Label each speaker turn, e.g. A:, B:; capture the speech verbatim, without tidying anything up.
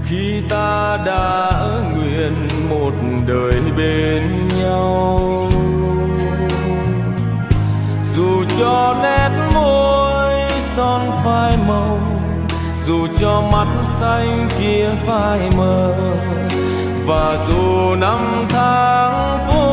A: khi ta đã nguyện một đời bên nhau. Dù cho nét môi son phai màu, dù cho mắt xanh kia phai mờ, và dù năm tháng vô